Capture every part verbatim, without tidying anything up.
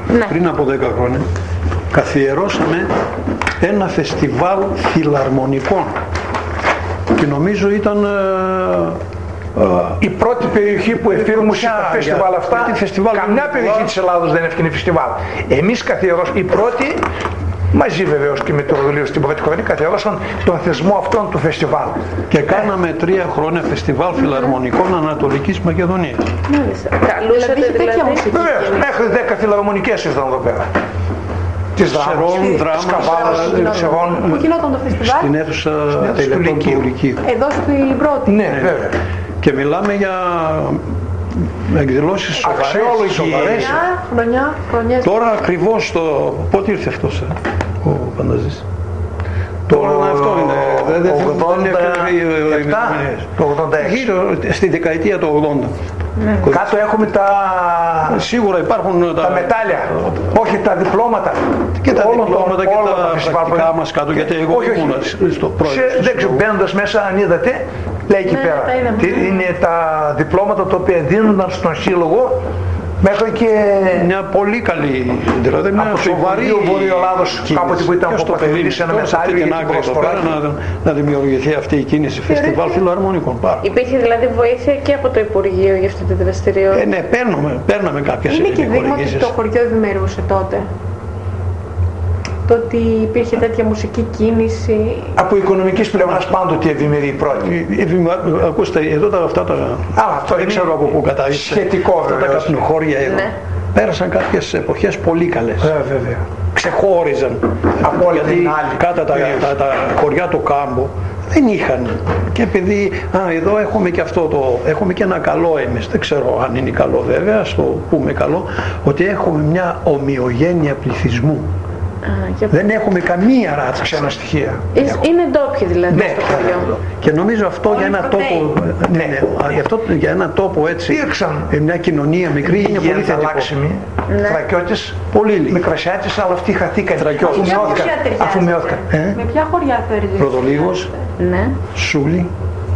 ναι. πριν από δέκα χρόνια, καθιερώσαμε ένα φεστιβάλ φιλαρμονικών και νομίζω ήταν ε, ε, η πρώτη περιοχή που εφήρμοσε τα φεστιβάλ αυτά. Φεστιβάλ καμιά περιοχή της Ελλάδος δεν έφυγε φεστιβάλ. Εμείς καθιερώσαμε, οι πρώτοι, μαζί βεβαίως και με το Ροδολείο στην Πρωτοκορίνη, καθιερώσαν τον θεσμό αυτόν του φεστιβάλ. Και κάναμε τρία χρόνια φεστιβάλ φιλαρμονικών Ανατολικής Μακεδονίας. Μάλιστα. Καλούσατε δηλαδή. Βεβαίως, μέχρι δέκα φιλαρμονικές ήρθαν εδώ πέρα. Της Δράμας, Δράμα, της Καβάλας, της Σεβών. Πού γινόταν το φεστιβάλ? Στην αίθουσα τελετών του Λυκείου. Εδώ στην πρώτη. Ναι, βέβαια. Και μιλάμε για εκδηλώσεις σοβαρές. σοβαρές. Χρονιά, χρονιές. Τώρα ακριβώς το... Πότε ήρθε αυτός ο Πανταζής? Τώρα αυτό είναι. Δεν το ογδόντα έξι. Γύρω στη δεκαετία του ογδόντα. Ναι. Κάτω έχουμε τα... Σίγουρα υπάρχουν τα, τα μετάλλια, όχι τα διπλώματα. Και τα όλο διπλώματα το, και όλο τα πρακτικά μας κάτω, γιατί εγώ όχι, ήμουν στο πρόεδρο. Δεν ξέρω, μπαίνοντας μέσα αν είδατε, λέει εκεί ναι, πέρα. τα είναι τα διπλώματα τα οποία δίνονταν στον σύλλογο μέχρι και... Μια πολύ καλή, δηλαδή μια σοβαρή Βορειοελλάδος, κάποτε που ήταν αποφασιστή σε ένα μετάλλιο για την προσφορά. Να, να δημιουργηθεί αυτή η κίνηση φεστιβάλ φιλαρμονικών. Υπήρχε δηλαδή βοήθεια και από το Υπουργείο για αυτή τη δραστηριότητα? Ε, ναι, παίρνουμε, παίρναμε κάποιες είναι και δείγμα ότι το χωριό ευημερούσε τότε. Το ότι υπήρχε τέτοια μουσική κίνηση. Από οικονομικής πλευράς πάντοτε ευημερεί η πρώτη. Ακούστε, εδώ τα αυτά τα... Α, αυτό δεν ξέρω από πού κατάγησε. Σχετικό αυτά τα καπνοχώρια εδώ. Ναι. Πέρασαν κάποιες εποχές πολύ καλές. Ε, βέβαια. Ξεχώριζαν. Από όλα γιατί την άλλη. Κάτω τα, τα, τα χωριά του Κάμπο δεν είχαν. Και επειδή α, εδώ έχουμε και αυτό το, έχουμε και ένα καλό εμείς, δεν ξέρω αν είναι καλό βέβαια, ας το πούμε καλό, ότι έχουμε μια ομοιογένεια πληθυσμού. Α, δεν έχουμε καμία ράτσα ξένα στοιχεία. Είναι ντόπιοι δηλαδή ναι, στο χωριό. και νομίζω αυτό για ένα τόπο, ναι, ναι, αυτό για ένα τόπο έτσι, Ήρξαν μια κοινωνία μικρή είναι πολύ θετικό. Ναι. Θρακιώτες, πολύ λίγοι. Μικρασιάτες, αλλά αυτοί χαθήκαν. Θρακιώτες. Αφού μειώθηκαν. Ε? Με ποια χωριά θεωρείτε? Πρωτολίγος, ναι. Σούλη,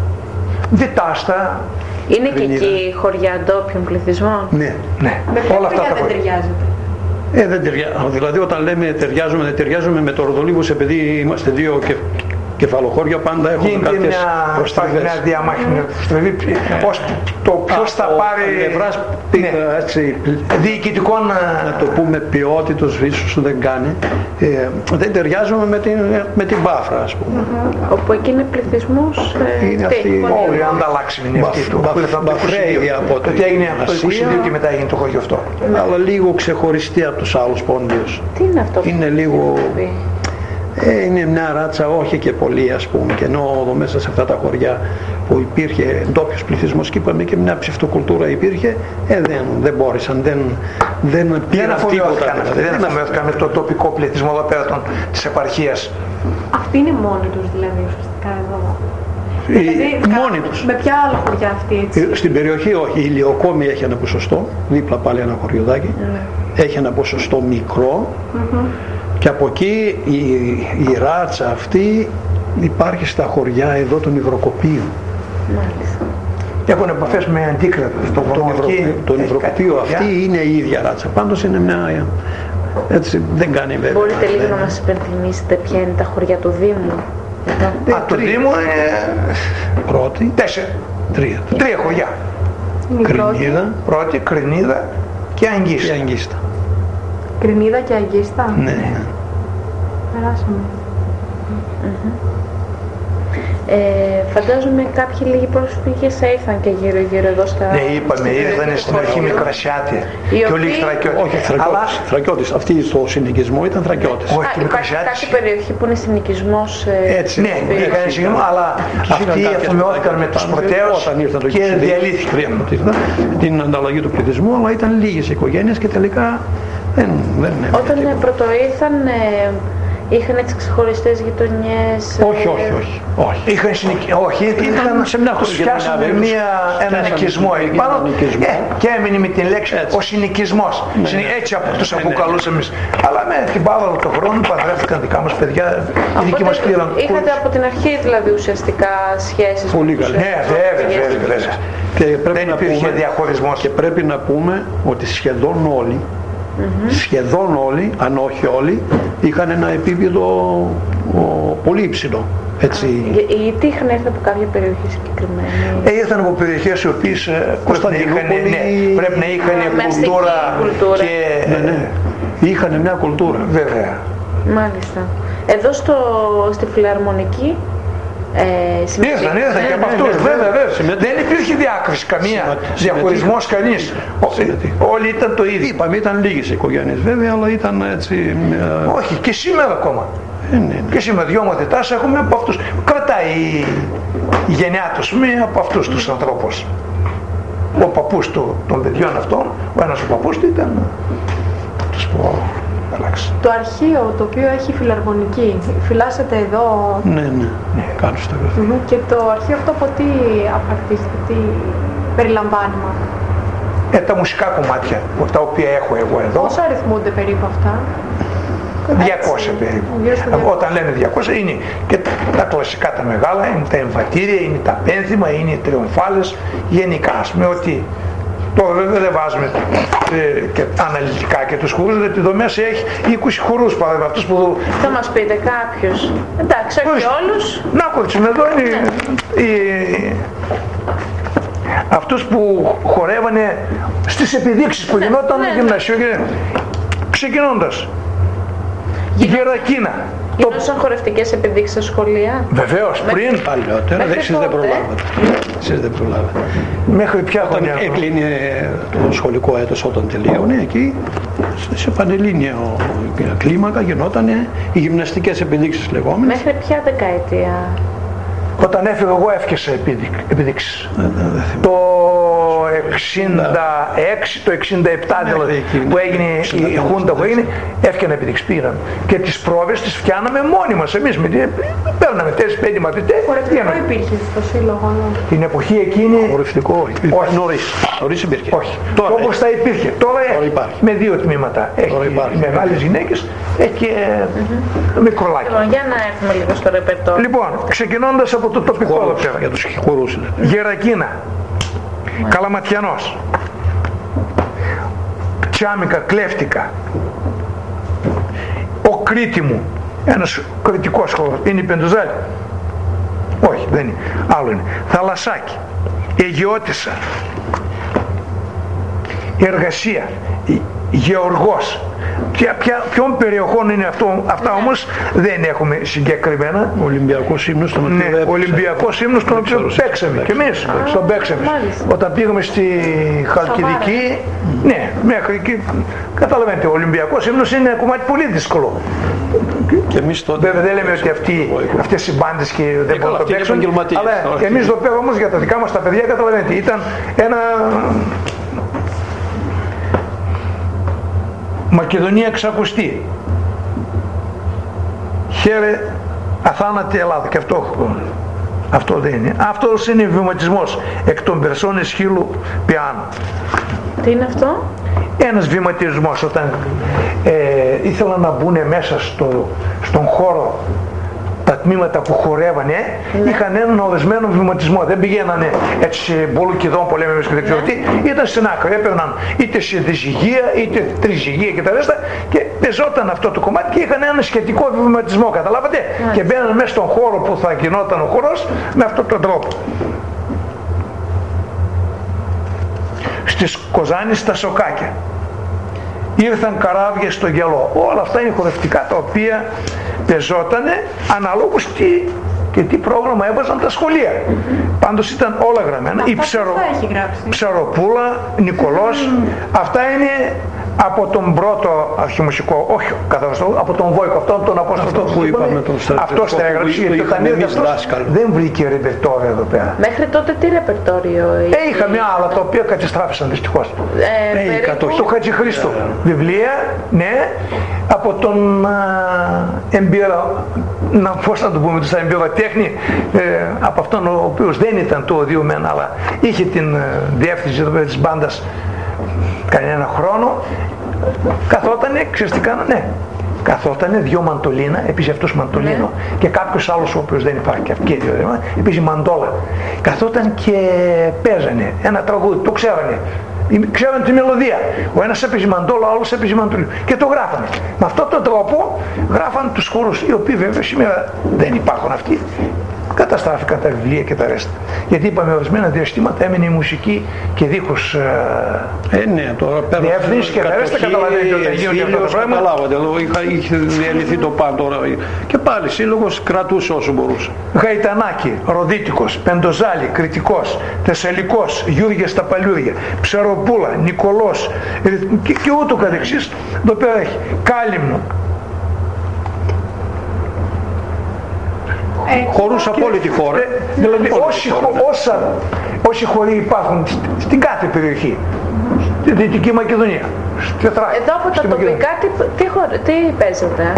Διτάστα. Είναι και εκεί χωριά ντόπιων πληθυσμών? Ναι, ναι. Με ποια όλα αυτά δεν ταιριάζεται? Ε, δεν ταιριάζουμε. Δηλαδή όταν λέμε ταιριάζουμε, δεν ταιριάζουμε με το Ροδολίγος, επειδή είμαστε δύο και κεφαλοχώρια, πάντα έχουμε γίνεται κάποιες μια, προστριβές. μια διαμάχη, μια προστριβή, πώς, το ποιος θα πάρει πλευράς, ναι, έτσι, διοικητικών, να το πούμε ποιότητος ίσως δεν κάνει, ε, δεν ταιριάζουμε με την, με την Πάφρα, ας πούμε. Mm-hmm. Όπου εκεί είναι πληθυσμός, ε, είναι αυτή, όλοι οι ανταλλάξιμοι είναι αυτοί του Μπαχρέιδη από το έγινε από το είκοσι δύο και μετά έγινε το χωριό αυτό. Αλλά λίγο ξεχωριστή από τους άλλους πόντιους. Τι είναι αυτό? Είναι λίγο... Ε, είναι μια ράτσα, όχι και πολύ ας πούμε, και ενώ εδώ μέσα σε αυτά τα χωριά που υπήρχε ντόπιος πληθυσμός και είπαμε και μια ψευτοκουλτούρα υπήρχε, ε, δεν, δεν μπόρεσαν, δεν, δεν πήραν τίποτα. Δεν αφομοιώθηκαν με το τοπικό πληθυσμό εδώ πέρα των, της επαρχίας. Αυτοί είναι μόνοι τους δηλαδή ουσιαστικά εδώ? Οι, δηλαδή, μόνοι τους. Με ποια άλλα χωριά αυτή έτσι? Στην περιοχή όχι, η Ηλιοκόμη έχει ένα ποσοστό, δίπλα πάλι ένα χωριοδάκι, mm. έχει ένα ποσοστό μικρό. Mm-hmm. Και από εκεί η, η ράτσα αυτή υπάρχει στα χωριά εδώ των Ιδροκοπίων. Μάλιστα. Έχουν επαφές με αντίκρεπο. Το, το Ιδροκοπείο αυτή είναι η ίδια ράτσα. Πάντως είναι μια... έτσι δεν κάνει βέβαια. Μπορείτε λίγο να μας υπενθυμίσετε ποια είναι τα χωριά του Δήμου? Εδώ. Α, το Δήμο είναι... Πρώτη. Τέσσερα. Τρία. Τρία χωριά. Κρινίδα. Πρώτη, Κρινίδα και Αγγίστα. Και Αγγίστα. Κρινίδα και Αγγίστα. Ναι. Περάσαμε. Mm-hmm. Ε, φαντάζομαι κάποιοι λίγοι πρόσφυγες ήρθαν και γύρω γύρω εδώ στα... Ναι, είπαμε, ήρθαν στην αρχή Μικρασιάτη και όλοι θρακιώτες. Όχι, θρακιώτες. Αλλά... θρακιώτες. Αυτοί στο συνοικισμό ήταν θρακιώτες. Όχι, Α, υπάρχει κάποια περιοχή που είναι συνοικισμός. Ε, Έτσι. Ναι, είχαν συνοικισμό, αλλά αυτοί αφομοιώθηκαν με τους πρωτέους και διαλύθηκαν. Την ανταλλαγή του πληθυσμού, αλλά ήταν λίγες οικογένειες και τελικά δεν, δεν Όταν ε, πρωτοήρθαν, ε, είχαν έτσι ξεχωριστές γειτονιές? Όχι, όχι, όχι. όχι. Είχαν συνοικ... όχι, είχαν σε μια φτιάσανε μια, έναν οικισμό πάνω ε, και έμεινε με την λέξη έτσι. Ο συνοικισμός. Ναι, ναι. Έτσι από τους ναι, αποκαλούσαμε εμείς. Αλλά με την πάβαλο του χρόνου παντρεύτηκαν δικά μας παιδιά, οι δικοί μας πήραν. Είχατε από την αρχή δηλαδή ουσιαστικά σχέσεις? Πολύ καλή. Ναι, βέβαια, βέβαια. Και πρέπει δεν να υπήρχε πούμε, διαχωρισμός. Και πρέπει να πούμε ότι σχεδόν όλοι Mm-hmm. Σχεδόν όλοι, αν όχι όλοι, είχαν ένα επίπεδο ο, πολύ υψηλό. Έτσι. Γιατί είχαν έρθει από κάποια περιοχή συγκεκριμένη? Ε, ήρθαν από περιοχές οι οποίες πρέπει να είχαν, ναι, πρέπει να είχαν κουλτούρα, κουλτούρα και... Ναι, ναι. Είχαν μια κουλτούρα. Βέβαια. Μάλιστα. Εδώ στο, στη Φιλαρμονική ε, ήρθαν, ήρθαν και από αυτούς, βέβαια, βέβαια. Δεν υπήρχε διάκριση καμία, διαχωρισμός κανείς. Όλοι ήταν το ίδιο. Είπαμε, ήταν λίγες οικογένειες βέβαια, αλλά ήταν έτσι... Μια... Όχι, και σήμερα ακόμα. Ε, ναι, ναι. Και σήμερα δυο μαθητάς έχουμε από αυτούς. Κρατάει η, η γενιά τους μία από αυτούς τους ανθρώπους. Ο παππούς του, των παιδιών αυτών, ο ένας ο παππούς του ήταν... Τους πω... Αλλάξει. Το αρχείο το οποίο έχει φιλαρμονική, φυλάσσεται εδώ. Ναι, ναι, ναι. Κάτω στο γραφείο. Mm-hmm. Και το αρχείο αυτό από τι απαρτίζεται, τι περιλαμβάνει μάλλον? Ε, τα μουσικά κομμάτια, τα οποία έχω εγώ εδώ. Πόσο αριθμούνται περίπου αυτά? διακόσια περίπου. Όταν λένε διακόσια είναι και τα κλασικά τα μεγάλα, είναι τα εμβατήρια, είναι τα πένθυμα, είναι οι τριομφάλες, γενικά. Ας πούμε ότι τώρα βέβαια δεν βάζουμε ε, και αναλυτικά και τους χορούς, γιατί εδώ μέσα έχει είκοσι χορούς παράδειγμα. Αυτούς που... Θα μας πείτε κάποιους. Εντάξει, όχι όλους. Να κολλήσουμε εδώ είναι οι, οι, αυτούς που χορεύανε στις επιδείξεις που γινόταν ναι, ναι, γυμνασίου και ξεκινώντας. Η Γερακίνα. Γινούσαν χορευτικές επιδείξεις στα σχολεία. Βεβαίως, πριν. Παλιότερα, εσείς δεν προλάβατε. Εσείς δεν προλάβατε. Μέχρι ποια όταν χρονιά? Έκλεινε το σχολικό έτος όταν τελείωνε, εκεί σε πανελλήνια κλίμακα γινόταν οι γυμναστικές επιδείξεις λεγόμενες. Μέχρι ποια δεκαετία? Όταν έφυγα εγώ έφτιασα επιδείξεις. Το εξήντα έξι, το εξήντα επτά δηλαδή που έγινε η χούντα που έγινε, έφτιανα επιδείξεις, πήγαμε. Και τις πρόβες τις φτιάναμε μόνοι μας εμείς. Παίρναμε τέσσερις πέντε μαθητές. Χορευτικό υπήρχε στο σύλλογο? Την εποχή εκείνη... Χορευτικό όχι. Νωρίς. Νωρίς υπήρχε. Όχι. Τώρα, όπως θα υπήρχε. Τώρα, Τώρα με δύο τμήματα. Έχει μεγάλες γυναίκες, έχει και mm-hmm. μικρολάκι. Λοιπόν, για να έρθουμε λίγο στο ρεπερτόριο. Λοιπόν, ξεκινώντας από το τοπικό εδώ πέρα. Για τους χορούς λέτε. Γερακίνα. Καλαματιανός, Τσάμικα, Κλέφτικα, ο Κρήτη μου, ένας κριτικός χώρος, είναι η Πεντουζάλη? Όχι, δεν είναι, άλλο είναι. Θαλασσάκι, Αιγαιώτισσα, Εργασία, Γεωργός. Ποια, ποια, ποιων περιοχών είναι αυτό, αυτά όμως δεν έχουμε συγκεκριμένα. Ο Ολυμπιακός ύμνος τον οποίο ναι, ο Ολυμπιακός ύμνος τον οποίο παίξαμε και εμείς στον παίξαμε. Όταν πήγαμε στη Χαλκιδική, mm. ναι, μέχρι εκεί, καταλαβαίνετε, ο Ολυμπιακός ύμνος είναι ένα κομμάτι πολύ δύσκολο. Και εμείς τότε... Βέβαια δεν λέμε ότι αυτοί, αυτές οι μπάντες και δεν μπορούν να το παίξουν, αλλά όχι. Εμείς εδώ πέρα όμως για τα δικά μας τα παιδιά, καταλαβαίνετε, ήταν ένα... Μακεδονία εξακουστή. Χαίρε αθάνατη Ελλάδα. Και αυτό, αυτό δεν είναι. Αυτός είναι βηματισμός εκ των Περσών Εσχύλου Πιάνου. Τι είναι αυτό? Ένας βηματισμός όταν ε, ήθελαν να μπουν μέσα στο, στον χώρο τα τμήματα που χορεύανε, ναι. είχαν έναν ορισμένο βηματισμό. Δεν πηγαίνανε έτσι μπολουκιδόν που λέμε εμείς και δεν ξέρω τι. Ήταν στην άκρη. Έπαιρναν είτε σε διζυγία είτε τριζυγία και τα ρέστα και πεζόταν αυτό το κομμάτι και είχαν έναν σχετικό βηματισμό. Καταλάβατε? Ναι. Και μπαίναν μέσα στον χώρο που θα γινόταν ο χορός με αυτόν τον τρόπο. Στις Κοζάνης στα Σοκάκια. Ήρθαν καράβια στο Γελό. Όλα αυτά είναι χορευτικά τα οποία πεζότανε αναλόγως τι και τι πρόγραμμα έβαζαν τα σχολεία. Πάντως ήταν όλα γραμμένα. Η ψαρο... Ψαροπούλα, Νικολός, mm. αυτά είναι από τον πρώτο αρχιμουσικό, όχι καθώς από τον Βόικο, αυτόν τον Απόστολο που είπαμε, τον αυτό τα έγραψε, γιατί όταν ήρθε αυτός δεν βρήκε ρεπερτόριο εδώ πέρα. Μέχρι τότε τι ρεπερτόριο είχε? Ε, είχαμε άλλα τα οποία καταστράφησαν δυστυχώς. Ε, ε, περίπου... Του Χατζηχρήστου. Ε, βιβλία, ναι, από τον εμπειρο, να, πώς να το πούμε, τους εμπειροτέχνη, ε, από αυτόν ο οποίος δεν ήταν του οδείου μεν, αλλά είχε την ε, διεύθυνση της μπάντας κανένα χρόνο, καθότανε, ξέρεις τι κάνανε, καθότανε δυο μαντολίνα, επίσης αυτός μαντολίνο ναι. και κάποιος άλλος ο οποίος δεν υπάρχει και αυτοί δύο, επίσης μαντόλα, καθόταν και παίζανε ένα τραγούδι, το ξέρανε, ξέραν τη μελωδία. Ο ένας έπαιζε μαντόλα, ο άλλος έπαιζε μαντολίνο. Και το γράφανε. Με αυτόν τον τρόπο γράφαν τους χορούς, οι οποίοι βέβαια σήμερα δεν υπάρχουν αυτοί. Καταστράφηκαν τα βιβλία και τα ρέστα. Γιατί είπαμε ορισμένα διαστήματα έμεινε η μουσική και δίχως ε, ε, ναι, τώρα διεύθυνση και τα ρέστα. Καταλαβαίνετε όταν γίνονται αυτά τα πράγματα. Καταλάβατε, είχε διαλυθεί το πάνω τώρα. Και πάλι σύλλογος κρατούσε όσο μπορούσε. Γαϊτανάκη, Ροδίτικος, Πεντοζάλη, Κρητικός, Θεσσαλικός, Γιούργια στα Παλιούδια, Ψαροπούλα, Νικολός και, και ούτω καθεξής. Εδώ πέρα έχει Κάλυμνο. Χορούς από όλη τη χώρα. Ε, δηλαδή όσοι, όσα, όσοι χωροί υπάρχουν στην κάθε περιοχή, στη Δυτική Μακεδονία, στη Θράκη, εδώ από τα τοπικά τι, τι, τι παίζετε?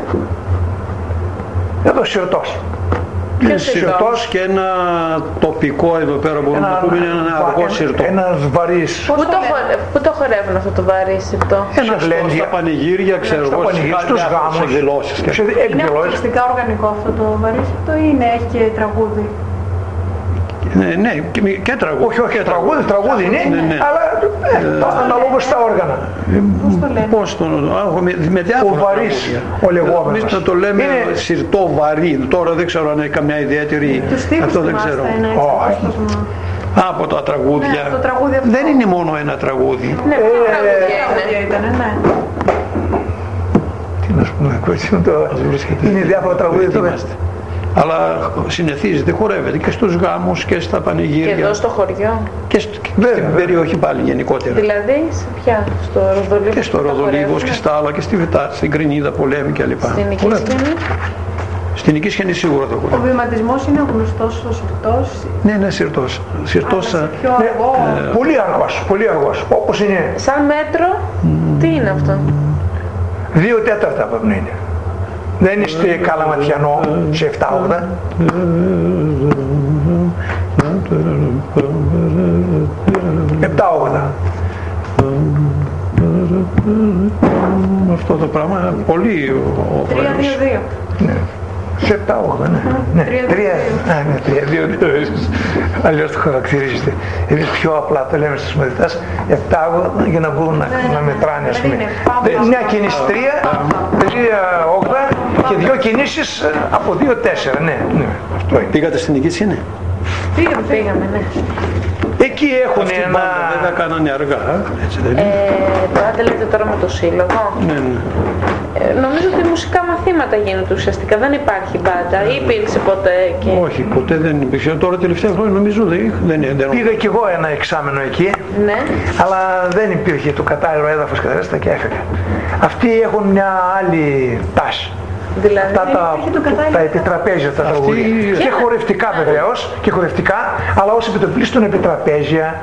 Εδώ Σιρτός. Σιρτός και ένα τοπικό εδώ πέρα μπορούμε να πούμε, είναι ένα αργό σιρτό. Ένας βαρύς. Πού το, πού το χορεύουν αυτό το βαρύ σιρτό? Ένα στα πανηγύρια, ξέρω εγώ, στους γάμους, σε εκδηλώσεις. Είναι αποκλειστικά οργανικό αυτό το βαρύ σιρτό ή είναι, έχει και τραγούδι? Ναι, ναι, και, και τραγούδι. Όχι, όχι, τραγούδι, τραγούδι είναι, ναι, ναι. Αλλά ε, αναλόγως στα όργανα. Πώς το λέμε? Πώς το με, με διάφορα ο βαρύς, ο λεγόμενος. Εμείς να το λέμε είναι... σιρτό βαρύ. Τώρα δεν ξέρω αν έχει καμιά ιδιαίτερη... Αυτό δεν ξέρω. Από τα τραγούδια. Ναι, το τραγούδι αυτό. Δεν είναι μόνο ένα τραγούδι. Ναι, ε, τραγούδια ήταν, ναι. Τι να σου πούμε, είναι διάφορα τραγούδια. Αλλά συνηθίζεται, χορεύεται και στους γάμους και στα πανηγύρια. Και εδώ στο χωριό. Και στην περιοχή πάλι γενικότερα. Δηλαδή σε ποια? Στο Ροδολίβο? Και στο Ροδολίβο και στα άλλα και στη Βιτά, στην Κρινίδα, Πολέμη κλπ. Στην Νικήσχενη? Στην Νικήσχενη σίγουρα το χορεύει. Ο βηματισμός είναι γνωστός ο σιρτός? Ναι, ναι, σιρτός. Σιρτός. Πιο αργό. Ε, πολύ αργός, πολύ αργός. Όπως είναι. Σαν μέτρο, mm. τι είναι αυτό? Δύο τέταρτα πρέπει να είναι. Δεν είστε καλαματιανό σε επτά όγδοα. επτά όγδοα. Αυτό το πράγμα πολύ τρία δύο δύο. Ναι. Σε επτά όγδοα, ναι. Ναι. τρία δύο δύο. Αλλιώς το χαρακτηρίζετε. Εμείς πιο απλά το λέμε στους μαθητές επτά όγδοα για να μπορούν να μετράνε, ας πούμε. Μια κίνηση τρία, τρία όγδοα και δύο κινήσεις από δύο τέσσερα. Ναι, ναι. Αυτό είναι. Πήγατε στην Νικήσχενη? Πήγαμε, πήγαμε, ναι. Εκεί έχουν αυτή ένα... Μπάντα, βέβαια κάνανε αργά, έτσι δεν είναι? Ε, πάντα λέτε τώρα με το σύλλογο. Ναι, ναι. Ε, νομίζω ότι μουσικά μαθήματα γίνονται ουσιαστικά, δεν υπάρχει μπάντα. Ή υπήρξε ποτέ και... Όχι, ποτέ δεν υπήρξε. Τώρα τελευταία χρόνια νομίζω δεν, δεν είναι. Πήγα κι εγώ ένα εξάμενο εκεί, ναι. Αλλά δεν υπήρχε το κατάλληλο έδαφος και τα ρέστα και έφυγα. Αυτοί έχουν μια άλλη τάση. Δηλαδή, αυτά τα, τα επιτραπέζια τα τραγούδια. Και χορευτικά βεβαίως, και χορευτικά, αλλά ως επιτοπλίστων επιτραπέζια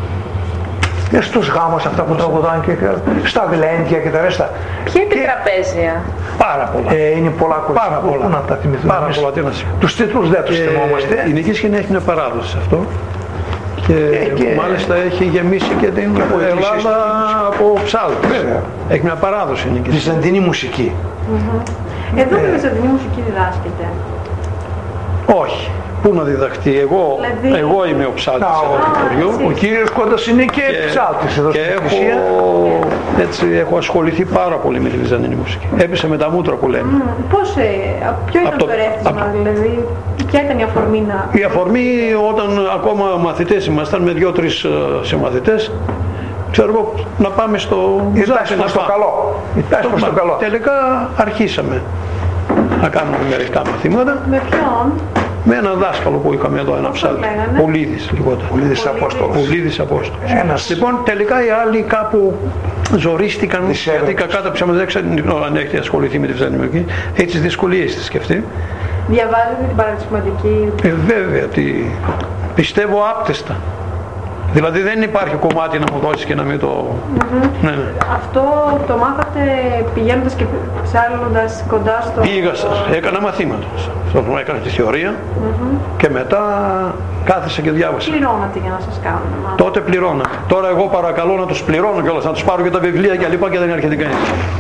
και στους γάμους αυτά που τραγουδάνε και στα γλέντια και τα ρέστα. Ποια επιτραπέζια? Πάρα πολλά. Ε, είναι πολλά κολλά. Πάρα πολλά. Πού να τα θυμηθούμε. Πάρα πολλά. Τους τίτλους δεν τους θυμόμαστε. Η Νικήσχενη έχει μια παράδοση σε αυτό. Και, και, και μάλιστα έχει γεμίσει και την και Ελλάδα από ψάλτες. Έχει μια παράδοση η Νικήσχενη. Βυζαντινή μουσική. Mm-hmm. Εδώ η βυζαντινή μουσική διδάσκεται? Όχι. Πού να διδαχτεί, εγώ, δηλαδή... εγώ είμαι ο ψάλτης εδώ του χωριού. Ο κύριος Κόντας είναι και, και ψάλτης εδώ και στην εκκλησία. Έτσι έχω ασχοληθεί πάρα πολύ με τη βυζαντινή μουσική. Έπεσε με τα μούτρα που λέμε. Mm, πώς, ε, ποιο ήταν το, το ερέθισμα, από... δηλαδή, ποια ήταν η αφορμή να... Η αφορμή όταν ακόμα μαθητές ήμασταν με δυο-τρεις συμμαθητές, ξέρω εγώ, να πάμε στο Ζάπη, να στο καλό. στο, στο καλό. Τελικά αρχίσαμε να κάνουμε μερικά μαθήματα. Με ποιον? Με έναν δάσκαλο που είχαμε εδώ, ένα ψάλτη. Πολύδης λιγότερα. Πολύδης Απόστολος. Πολύδης Απόστολος. Ένας... Λοιπόν, τελικά οι άλλοι κάπου ζορίστηκαν, γιατί κακά τα ψέματα δεν ξέρω αν έχετε ασχοληθεί με τη βυζαντινή, έτσι τις δυσκολίες της και αυτή. Διαβάζετε την παραδεισματική? Ε, βέβαια, ότι πιστεύω άπτεστα. Δηλαδή δεν υπάρχει κομμάτι να μου δώσεις και να μην το... Mm-hmm. Ναι, ναι. Αυτό το μάθατε πηγαίνοντας και ψάλλοντας κοντά στο... Πήγα, έκανα μαθήματα. Αυτό που έκανα τη θεωρία mm-hmm. και μετά κάθισα και διάβασα. Πληρώνατε για να σας κάνουν? Τότε πληρώνα. Τώρα εγώ παρακαλώ να τους πληρώνω κιόλας, να τους πάρω και τα βιβλία και λοιπά και δεν έρχεται κανείς.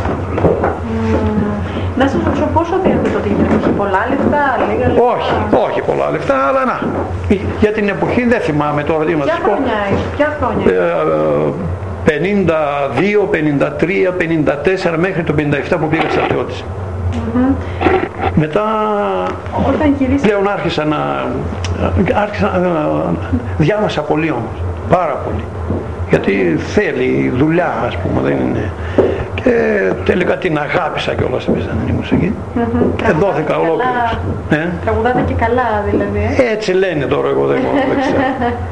Mm. Να σας ρωτήσω πόσο δίνετε τότε για την εποχή, πολλά λεφτά, λίγα λεφτά? Όχι, όχι πολλά λεφτά, αλλά να. Για την εποχή δεν θυμάμαι τώρα τι μας πω. Ποια χρόνια, ποια χρόνια? Ε, πενήντα δύο, πενήντα τρία, πενήντα τέσσερα μέχρι το πενήντα επτά που πήγα στρατιώτης. Mm-hmm. Μετά όταν γυρίσατε... πλέον άρχισα να, άρχισα να διάβασα πολύ όμως, πάρα πολύ. Γιατί θέλει δουλειά, ας πούμε, δεν είναι. Και τελικά την αγάπησα κιόλας τη μουσική. Mm-hmm. Και δόθηκα ολόκληρος. Ε? Τραγουδάτε και καλά δηλαδή. Ε? Έτσι λένε τώρα, εγώ δεν ξέρω.